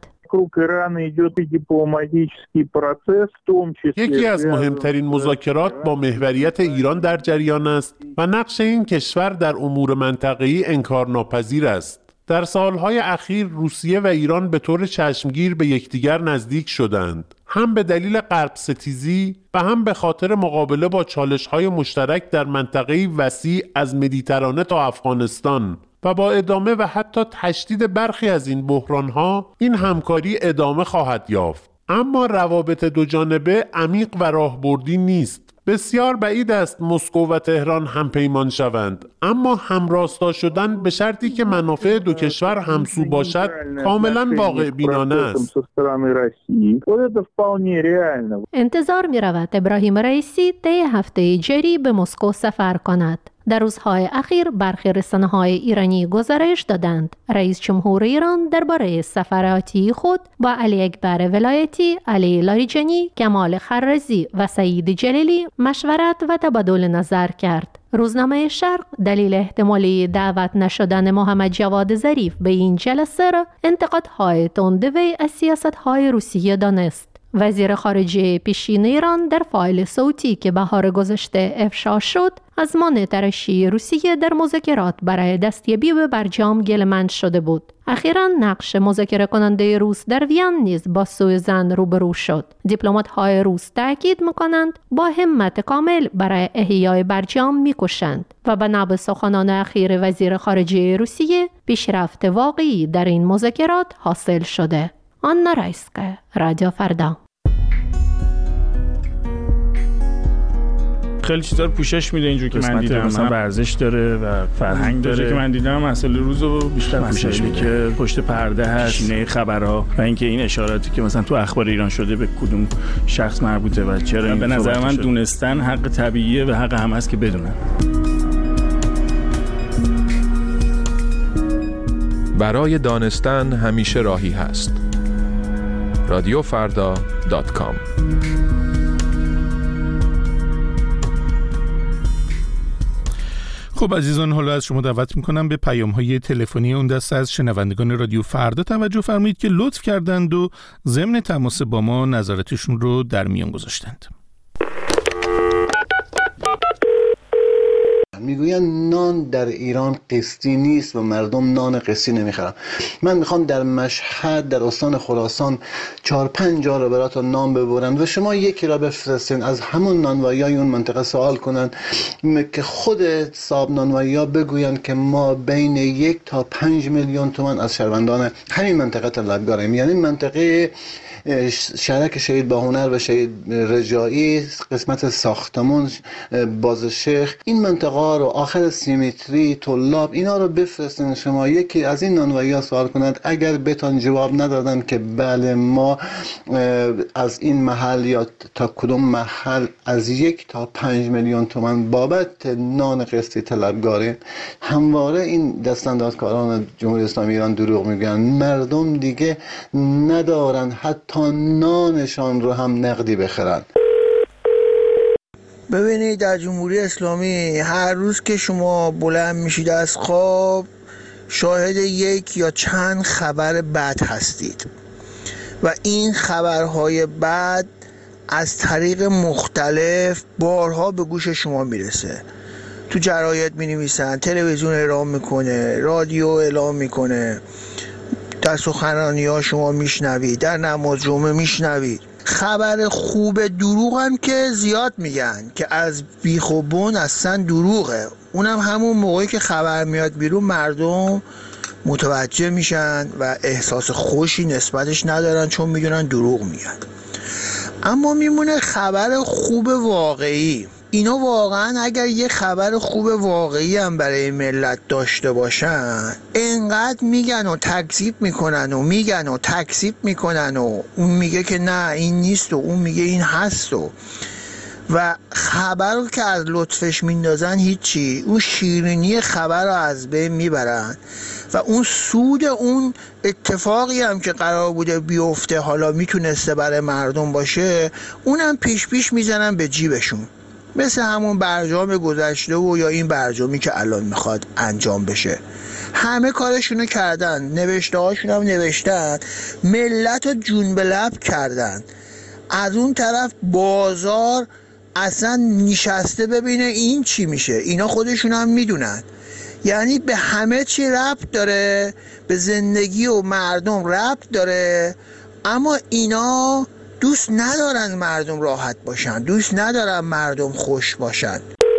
یکی از مهمترین مذاکرات با محوریت ایران در جریان است و نقش این کشور در امور منطقه‌ای انکارناپذیر است. در سالهای اخیر روسیه و ایران به طور چشمگیر به یکدیگر نزدیک شدند، هم به دلیل غرب ستیزی و هم به خاطر مقابله با چالش‌های مشترک در منطقه‌ای وسیع از مدیترانه تا افغانستان، و با ادامه و حتی تشدید برخی از این بحران‌ها این همکاری ادامه خواهد یافت. اما روابط دو جانبه عمیق و راهبردی نیست. بسیار بعید است مسکو و تهران هم پیمان شوند، اما همراستا شدن به شرطی که منافع دو کشور همسو باشد کاملا واقع بینانه است. انتظار می رود ابراهیم رئیسی طی هفته جاری به مسکو سفر کند. در روزهای اخیر برخی رسانه‌های ایرانی گزارش دادند رئیس جمهور ایران درباره سفر آتی خود با علی اکبر ولایتی، علی لاریجانی، کمال خرازی و سعید جلیلی مشورت و تبادل نظر کرد. روزنامه شرق دلیل احتمالی دعوت نشدن محمد جواد ظریف به این جلسه را انتقادهای تند وی از سیاست‌های روسیه دانست وزیر خارجه پیشین ایران در فایل صوتی که بهار گذشته افشا شد از مانع ترشی روسیه در مذاکرات برای دستیابی به برجام گله‌مند شده بود. اخیراً نقش مذاکره کننده روس در وین نیز با سوءظن روبرو شد. دیپلمات‌های روس تاکید می‌کنند با همت کامل برای احیای برجام می‌کوشند و بنا به سخنان اخیر وزیر خارجه روسیه پیشرفت واقعی در این مذاکرات حاصل شده. آنا رایسکا، رادیو فردا. خیلی چیزا رو پوشش میده اینجور که من دیدم، مثلا ورزش داره و فرهنگ داره که من دیدم مسئله روزو بیشتر پوشش میده که پشت پرده هست، پیشینه خبرها و اینکه این اشاراتی که مثلا تو اخبار ایران شده به کدوم شخص مربوطه و چرا. به نظر من شده. دونستن حق طبیعیه و حق هم هست که بدونن. برای دانستن همیشه راهی هست. رادیو فردا دات کام. خب عزیزان، حالا از شما دعوت میکنم به پیام‌های تلفنی اون دسته از شنوندگان رادیو فردا توجه فرمایید که لطف کردند و ضمن تماس با ما نظراتشون رو در میان گذاشتند. میگوین نان در ایران قسطی نیست و مردم نان قسطی نمیخورن. من میخوام در مشهد در استان خراسان چهار پنج جا رو براتون نان ببرن و شما یکی را بفرستین از همون نانوایی اون منطقه سوال کنن که خود صاحب نانوایی ها بگوین که ما بین یک تا پنج میلیون تومان از شهروندان همین منطقه طلبکاریم. یعنی منطقه شهرک شهید باهنر و شهید رجایی، قسمت ساختمون، بازشیخ، این منطقه رو آخر سیمیتری، طلاب، اینا رو بفرستین شما یکی از این نانوایی ها سوال کنند. اگر بهتون جواب ندادن که بله ما از این محل یا تا کدوم محل از یک تا پنج میلیون تومان بابت نان قسطی طلبکاریم، همواره این دستاندازکاران جمهوری اسلامی ایران دروغ میگن. مردم دیگه ندارن حتی تا نانشان رو هم نقدی بخرن. ببینید در جمهوری اسلامی هر روز که شما بلند میشید از خواب شاهد یک یا چند خبر بد هستید و این خبرهای بد از طریق مختلف بارها به گوش شما میرسه. تو جراید می نویسن، تلویزیون اعلام میکنه، رادیو اعلام میکنه، در سخنرانی ها شما میشنوید، در نماز جمعه میشنوید. خبر خوب دروغ هم که زیاد میگن که از بیخ و بن اصلا دروغه. اونم همون موقعی که خبر میاد بیرون مردم متوجه میشن و احساس خوشی نسبتش ندارن چون میدونن دروغ میگن. اما میمونه خبر خوب واقعی. اینا واقعا اگر یه خبر خوب واقعی هم برای ملت داشته باشن انقدر میگن و تکذیب میکنن و میگن و تکذیب میکنن و اون میگه که نه این نیست و اون میگه این هست و و خبر رو که از لطفش میندازن هیچی، اون شیرینی خبر رو از بین میبرن و اون سود اون اتفاقی هم که قرار بوده بیفته حالا میتونسته برای مردم باشه اونم پیش پیش میزنن به جیبشون، مثل همون برجام گذشته و یا این برجامی که الان میخواد انجام بشه. همه کارشونو کردن، نوشته هاشون هم نوشتن، ملت رو جون به لب کردن. از اون طرف بازار اصلا نشسته ببینه این چی میشه. اینا خودشون هم میدونن، یعنی به همه چی ربط داره، به زندگی و مردم ربط داره، اما اینا دوست ندارن مردم راحت باشن، دوست ندارن مردم خوش باشن.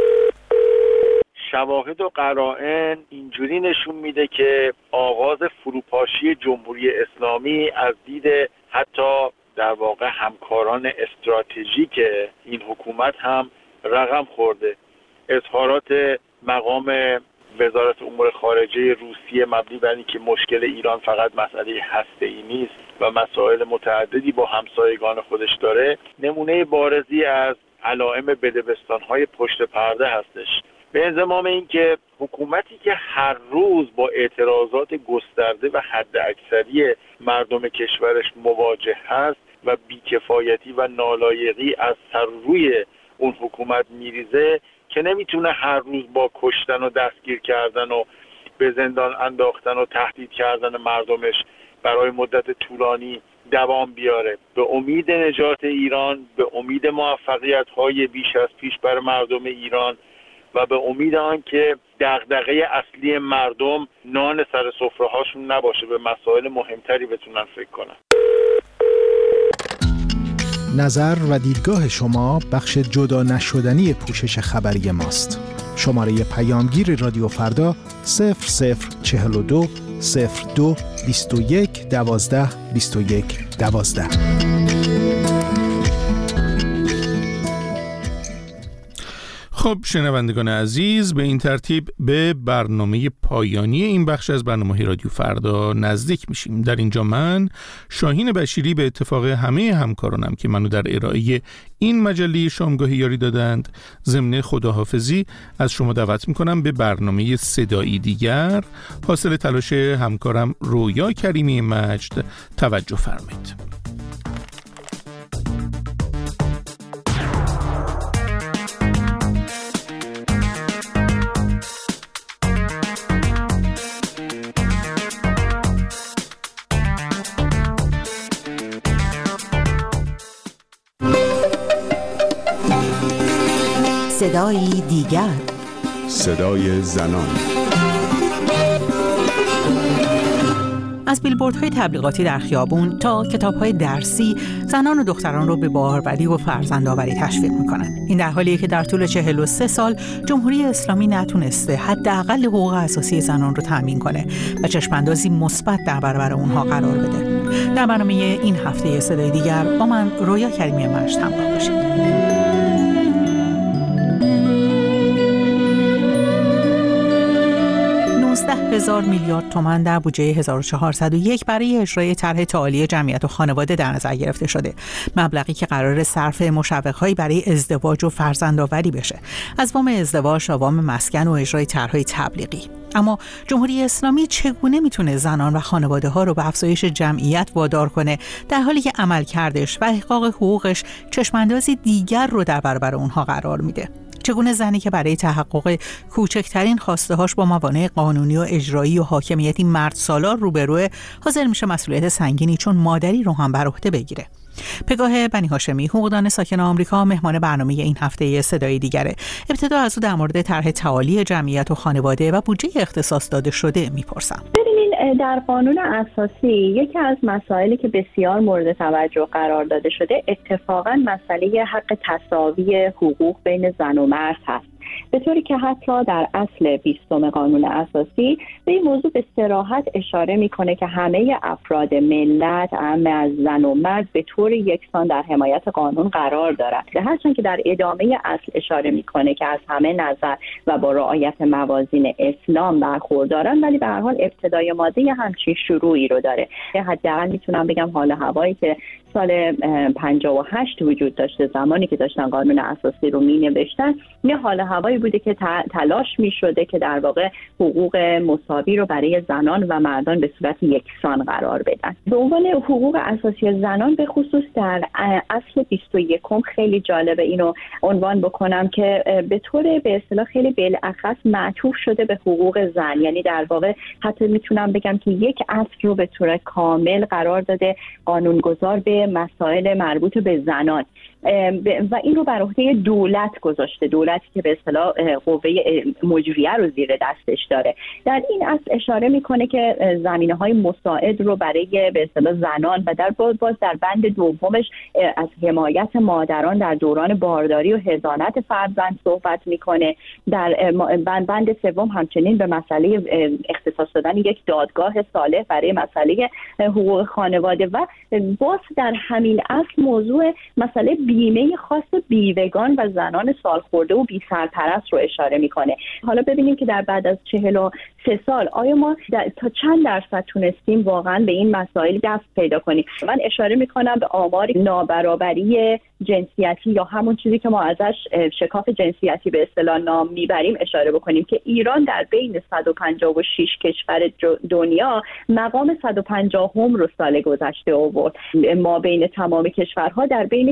شواهد و قرائن اینجوری نشون میده که آغاز فروپاشی جمهوری اسلامی از دید حتی در واقع همکاران استراتژیک این حکومت هم رقم خورده. اظهارات مقام وزارت امور خارجه روسیه مبنی بر اینکه مشکل ایران فقط مسئله هسته‌ای نیست و مسائل متعددی با همسایگان خودش داره، نمونه بارزی از علائم بدبستان‌های پشت پرده هستش. به انضمام اینکه حکومتی که هر روز با اعتراضات گسترده و حداکثری مردم کشورش مواجه هست و بیکفایتی و نالایقی از سر روی اون حکومت میریزه که نمیتونه هر روز با کشتن و دستگیر کردن و به زندان انداختن و تهدید کردن مردمش برای مدت طولانی دوام بیاره، به امید نجات ایران، به امید موفقیت‌های بیش از پیش بر مردم ایران و به امید آن که دغدغه اصلی مردم نان سر سفره‌هاشون نباشه، به مسائل مهمتری بتونن فکر کنن. نظر و دیدگاه شما بخش جدا نشدنی پوشش خبری ماست. شماره پیامگیر رادیو فردا صفر صفر چهل و دو صفر دو بیست و یک دوازده بیست و یک دوازده. خب شنوندگان عزیز، به این ترتیب به برنامه پایانی این بخش از برنامه رادیو فردا نزدیک میشیم. در اینجا من شاهین بشیری به اتفاق همه همکارانم که منو در ارائه این مجله شامگاهی یاری دادند ضمن خداحافظی از شما دعوت میکنم به برنامه صدایی دیگر حاصل تلاش همکارم رویا کریمی مجد توجه فرمایید. صدای دیگر، صدای زنان. از بیلبوردهای تبلیغاتی در خیابون تا کتاب‌های درسی، زنان و دختران رو به باروری و فرزندآوری تشویق می‌کنند. این در حالیه که در طول چهل و سه سال جمهوری اسلامی نتونسته حداقل حقوق اساسی زنان رو تامین کنه و چشم‌اندازی مثبت در برابر اونها قرار بده. در برنامه این هفته صدای دیگر با من رویا کریمی مجد همراه باشید. نوزده هزار میلیارد تومان در بودجه هزار و چهارصد و یک برای اجرای طرح تعالی جمعیت و خانواده در نظر گرفته شده. مبلغی که قرار صرف مشوق‌هایی برای ازدواج و فرزندآوری بشه، از وام ازدواج تا وام مسکن و اجرای طرح‌های تبلیغی. اما جمهوری اسلامی چگونه میتونه زنان و خانواده ها رو به افزایش جمعیت وادار کنه در حالی که عملکردش و احقاق حقوقش چشماندازی دیگر رو در برابر اونها قرار میده؟ چگونه زنی که برای تحقق کوچکترین خواسته هاش با موانع قانونی و اجرایی و حاکمیتی مرد سالار روبروه، حاضر میشه مسئولیت سنگینی چون مادری رو هم بر عهده بگیره؟ پگاه بنی هاشمی، حقوقدان ساکن آمریکا، مهمان برنامه این هفته صدای دیگره. ابتدا از او در مورد طرح تعالی جمعیت و خانواده و بودجه اختصاص داده شده میپرسم. ببینین، در قانون اساسی یکی از مسائلی که بسیار مورد توجه قرار داده شده اتفاقا مسئله حق تساوی حقوق بین زن و مرد هست، به طوری که حتی در اصل بیستم قانون اساسی به این موضوع به صراحت اشاره میکنه که همه افراد ملت، اعم از زن و مرد، به طور یکسان در حمایت قانون قرار دارند. هرچند که در ادامه اصل اشاره میکنه که از همه نظر و با رعایت موازین اسلام برخوردارن، ولی به هر حال ابتدای ماده همچین شروعی رو داره. حداقل میتونم بگم حال هوایی که سال پنجاه و هشت وجود داشته، زمانی که داشتن قانون اساسی رو می نوشتن، یه حال هوایی بوده که تلاش می شده که در واقع حقوق مساوی رو برای زنان و مردان به صورت یکسان قرار بدن. به عنوان حقوق اساسی زنان به خصوص در اصل بیست و یکم خیلی جالبه اینو عنوان بکنم که به طور به اصطلاح خیلی بالاخص معطوف شده به حقوق زن، یعنی در واقع حتی میتونم بگم که یک اصل رو به طور کامل قرار داده قانونگذار به مسائل مربوط به زنان و این رو بر عهده دولت گذاشته، دولتی که به اصطلاح قوه مجریه رو زیر دستش داره. در این اصل اشاره میکنه که زمینه‌های مساعد رو برای به اصطلاح زنان و در باز باز در بند دومش از حمایت مادران در دوران بارداری و حضانت فرزند صحبت میکنه. در بند سوم همچنین به مسئله اختصاص دادن یک دادگاه صالح برای مسئله حقوق خانواده و باز در همین اصل موضوع مسئله بیمه خاص بیوگان و زنان سالخورده و بی سرپرست رو اشاره میکنه. حالا ببینیم که در بعد از چهل و سه سال آیا ما تا چند درصد تونستیم واقعا به این مسائل دست پیدا کنیم. من اشاره میکنم به آمار نابرابری جنسیتی یا همون چیزی که ما ازش شکاف جنسیتی به اصطلاح نام میبریم اشاره بکنیم که ایران در بین صد و پنجاه و شش کشور دنیا مقام صد و پنجاه هم رو سال گذشته آورد. ما بین تمام کشورها در بین کشورهای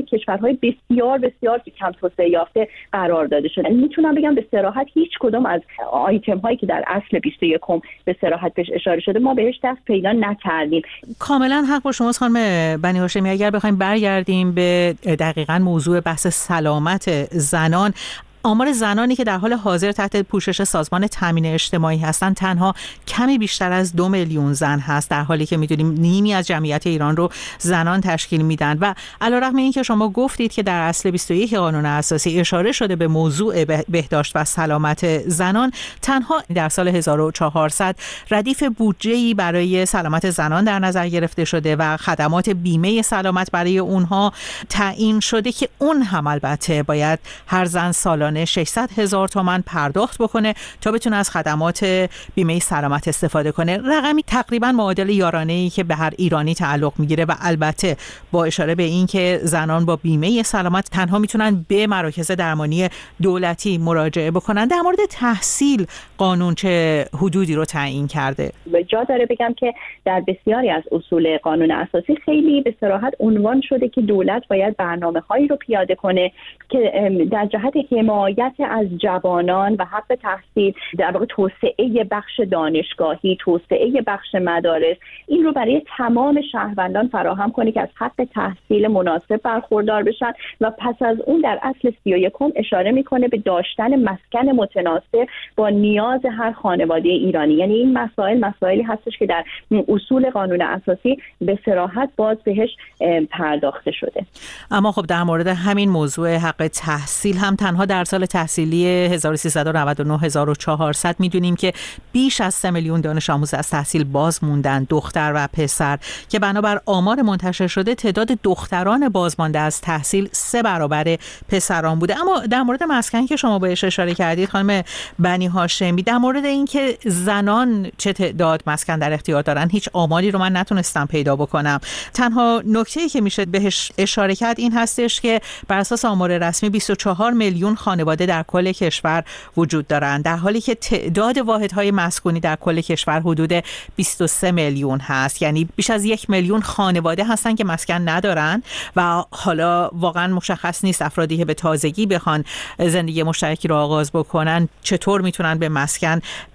کشورهای بسیار بسیار کم توسعه یافته قرار داده شده. میتونم بگم به صراحت هیچ کدوم از آیتم هایی که در اصل بیست و یکم به صراحت بهش اشاره شده ما بهش دست پیدا نکردیم. کاملا حق با شماست خانم بنی هاشمی. اگر بخوایم برگردیم به دقیقاً موضوع بحث سلامت زنان، آمار زنانی که در حال حاضر تحت پوشش سازمان تامین اجتماعی هستند تنها کمی بیشتر از دو میلیون زن هست، در حالی که میدونیم نیمی از جمعیت ایران رو زنان تشکیل میدن. و علیرغم این که شما گفتید که در اصل بیست و یک قانون اساسی اشاره شده به موضوع بهداشت و سلامت زنان، تنها در سال هزار و چهارصد ردیف بودجه‌ای برای سلامت زنان در نظر گرفته شده و خدمات بیمه سلامت برای اونها تعیین شده که اون هم البته باید هر زن سالانه ششصد هزار تومان پرداخت بکنه تا بتونه از خدمات بیمه سلامت استفاده کنه. رقمی تقریبا معادل یارانه‌ای که به هر ایرانی تعلق میگیره و البته با اشاره به این که زنان با بیمه سلامت تنها میتونن به مراکز درمانی دولتی مراجعه بکنن. در مورد تحصیل قانون چه حدودی رو تعیین کرده؟ جا داره بگم که در بسیاری از اصول قانون اساسی خیلی به صراحت عنوان شده که دولت باید برنامه‌هایی رو پیاده کنه که در جهت حمایت از جوانان و حق تحصیل، در واقع توسعه بخش دانشگاهی، توسعه بخش مدارس، این رو برای تمام شهروندان فراهم کنه که از حق تحصیل مناسب برخوردار بشن. و پس از اون در اصل سی و یکم اشاره میکنه به داشتن مسکن متناسب با نیاز هر خانواده ایرانی. یعنی این مسائل مسائلی هستش که در اصول قانون اساسی به صراحت باز بهش پرداخته شده. اما خب در مورد همین موضوع حق تحصیل هم تنها در سال تحصیلی هزار و سیصد و نود و نه هزار و چهارصد میدونیم که بیش از سه میلیون دانش آموز از تحصیل باز موندن، دختر و پسر، که بنابر آمار منتشر شده تعداد دختران بازمانده از تحصیل سه برابر پسران بوده. اما در مورد مسکن که شما بهش اشاره کردید خانم بنی هاشمی، در مورد اینکه زنان چه تعداد مسکن در اختیار دارن هیچ آماری رو من نتونستم پیدا بکنم. تنها نکته‌ای که میشه بهش اشاره کرد این هستش که بر اساس آمار رسمی بیست و چهار میلیون خانواده در کل کشور وجود دارند، در حالی که تعداد واحدهای مسکونی در کل کشور حدود بیست و سه میلیون هست. یعنی بیش از یک میلیون خانواده هستن که مسکن ندارن و حالا واقعا مشخص نیست افرادی که به تازگی بخوان زندگی مشترکی رو آغاز بکنن چطور میتونن به مسکن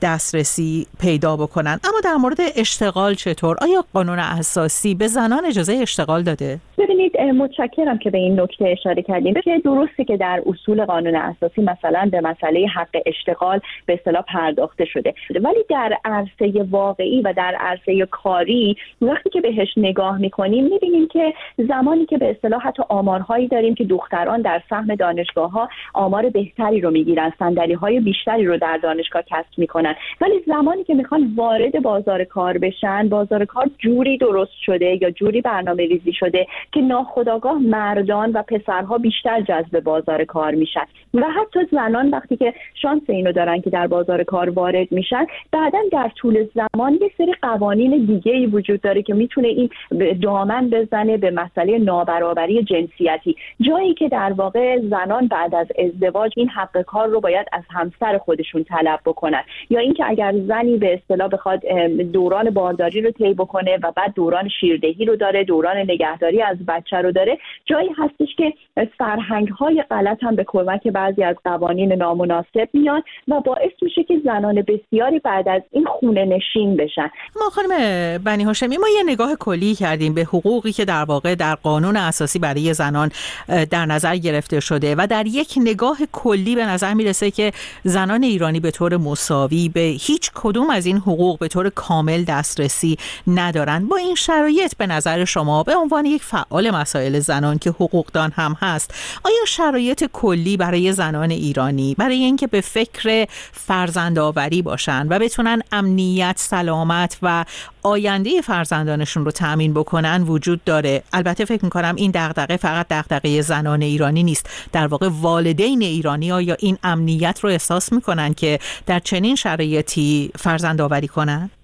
دسترسی پیدا بکنن. اما در مورد اشتغال چطور؟ آیا قانون اساسی به زنان اجازه اشتغال داده؟ ببینید، متشکرم که به این نکته اشاره کردیم. ببینید، درسته که در اصول قانون اساسی مثلا به مسئله حق اشتغال به اصطلاح پرداخته شده، ولی در عرصه واقعی و در عرصه کاری وقتی که بهش نگاه میکنیم میبینیم که زمانی که به اصطلاح حتی آمارهایی داریم که دختران در سهم دانشگاه‌ها آمار بهتری رو میگیرن، صندلی‌های بیشتری رو در دانشگاه کسب میکنن، ولی زمانی که میخوان وارد بازار کار بشن، بازار کار جوری درست شده یا جوری برنامه‌ریزی شده که ناخودآگاه مردان و پسرها بیشتر جذب بازار کار میشن و حتی زنان وقتی که شانس اینو دارن که در بازار کار وارد میشن، بعداً در طول زمان یه سری قوانین دیگه‌ای وجود داره که میتونه این دامن بزنه به مسئله نابرابری جنسیتی، جایی که در واقع زنان بعد از ازدواج این حق کار رو باید از همسر خودشون طلب بکنن، یا اینکه اگر زنی به اصطلاح بخواد دوران بارداری رو طی بکنه و بعد دوران شیردهی رو داره، دوران نگهداری از بچه رو داره، جایی هستش که فرهنگ‌های غلط هم به کمک بعضی از قوانین نامناسب میاد و باعث میشه که زنان بسیاری بعد از این خونه نشین بشن. ما خانم بنی هاشمی ما یه نگاه کلی کردیم به حقوقی که در واقع در قانون اساسی برای زنان در نظر گرفته شده و در یک نگاه کلی به نظر میرسه که زنان ایرانی به طور مساوی به هیچ کدوم از این حقوق به طور کامل دسترسی ندارند. با این شرایط به نظر شما به عنوان یک فعال مسائل زنان که حقوقدان هم هست، آیا شرایط کلی برای زنان ایرانی برای اینکه به فکر فرزندآوری باشن و بتونن امنیت، سلامت و آینده فرزندانشون رو تأمین بکنن وجود داره؟ البته فکر می‌کنم این دغدغه فقط دغدغه زنان ایرانی نیست، در واقع والدین ایرانی آیا این امنیت رو احساس می‌کنن که در چنین شرایطی فرزندآوری کنن؟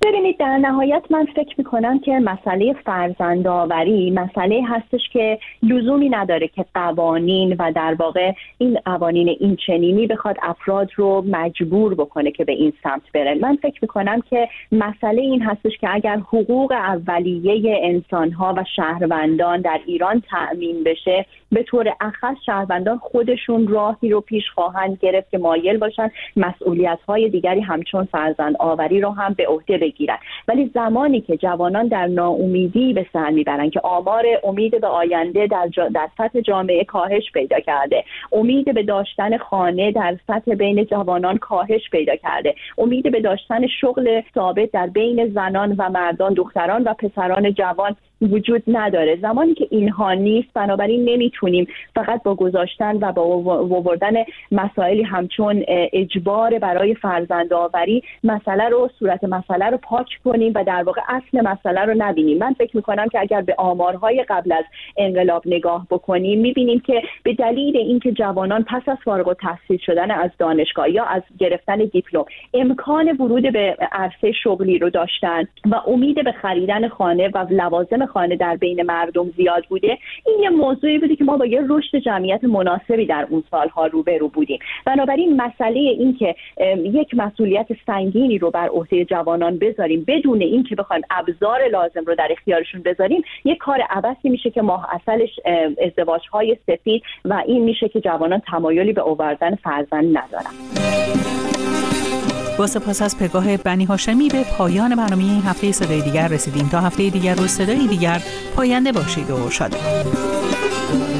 ببینید در نهایت من فکر میکنم که مسئله فرزندآوری مسئله هستش که لزومی نداره که قوانین و در واقع این قوانین این چنینی بخواد افراد رو مجبور بکنه که به این سمت بره. من فکر میکنم که مسئله این هستش که اگر حقوق اولیه انسانها و شهروندان در ایران تأمین بشه، به طور اخص شهروندان خودشون راهی رو پیش خواهند گرفت که مایل باشن مسئولیت‌های دیگری همچون فرزند آوری رو هم به عهده بگیرن. ولی زمانی که جوانان در ناامیدی به سر میبرن که آمار امید به آینده در, جا در سطح جامعه کاهش پیدا کرده، امید به داشتن خانه در سطح بین جوانان کاهش پیدا کرده، امید به داشتن شغل ثابت در بین زنان و مردان، دختران و پسران جوان وجود نداره. زمانی که اینها نیست، بنابراین نمیتونیم فقط با گذاشتن و با آوردن مسائلی همچون اجبار برای فرزندآوری مسئله رو صورت مسئله رو پاک کنیم و در واقع اصل مسئله رو نبینیم. من فکر میکنم که اگر به آمارهای قبل از انقلاب نگاه بکنیم، میبینیم که به دلیل اینکه جوانان پس از فارغ التحصیل شدن از دانشگاه یا از گرفتن دیپلم امکان ورود به عرصه شغلی رو داشتن و امید به خریدن خانه و لوازم خانه در بین مردم زیاد بوده، این یه موضوعی بوده که ما با یه رشد جمعیت مناسبی در اون سالها روبرو بودیم. بنابراین مسئله این که یک مسئولیت سنگینی رو بر عهده جوانان بذاریم بدون این که بخوایم ابزار لازم رو در اختیارشون بذاریم، یک کار عبثی میشه که ماه اصلش ازدواج‌های سفید و این میشه که جوانان تمایلی به آوردن فرزند ندارن. با سپاس از پگاه بنی هاشمی به پایان برنامه این هفته صدای دیگر رسیدیم. تا هفته دیگر و صدای دیگر پاینده باشید و شاد.